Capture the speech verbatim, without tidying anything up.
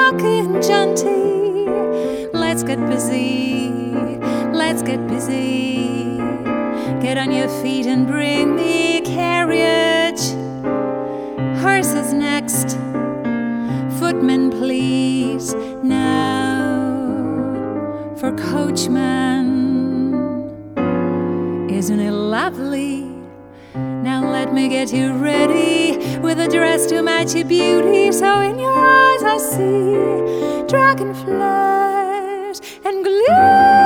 Rocky and jaunty. Let's get busy, let's get busy. Get on your feet and bring me a carriage. Horses next, footmen please. Now for coachman. Isn't it lovely? Now let me get you ready with a dress to match your beauty. So in your eyes I see dragonflies and glitter.